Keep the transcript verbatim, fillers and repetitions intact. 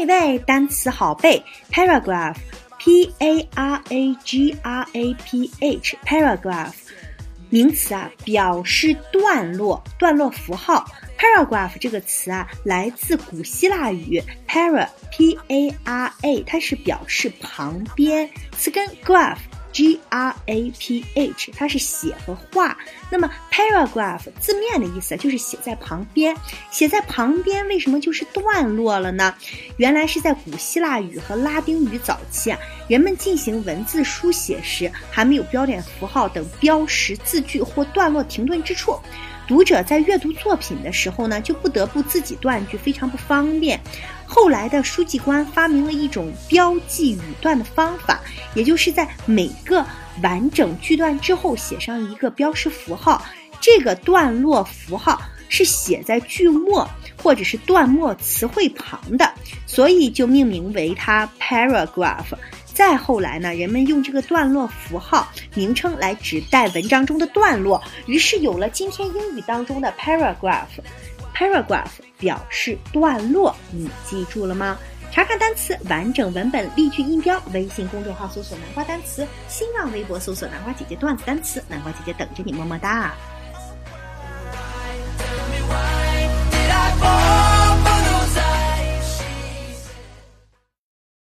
位单词好背 paragraph P A R A G R A P H paragraph 名词啊，表示段落，段落符号。paragraph 这个词啊，来自古希腊语 para P A R A， 它是表示旁边，词根 graph G R A P H， 它是写和画。那么 paragraph 字面的意思就是写在旁边，写在旁边为什么就是段落了呢？原来是在古希腊语和拉丁语早期啊，人们进行文字书写时还没有标点符号等标识字句或段落停顿之处，读者在阅读作品的时候呢，就不得不自己断句，非常不方便。后来的书记官发明了一种标记语段的方法，也就是在每个完整句段之后写上一个标识符号，这个段落符号是写在句末或者是段末词汇旁的，所以就命名为它 paragraph。再后来呢，人们用这个段落符号名称来指代文章中的段落，于是有了今天英语当中的 paragraph。paragraph 表示段落，你记住了吗？查看单词完整文本例句音标，微信公众号搜索南瓜单词，新浪微博搜索南瓜姐姐段子单词，南瓜姐姐等着你，么么哒。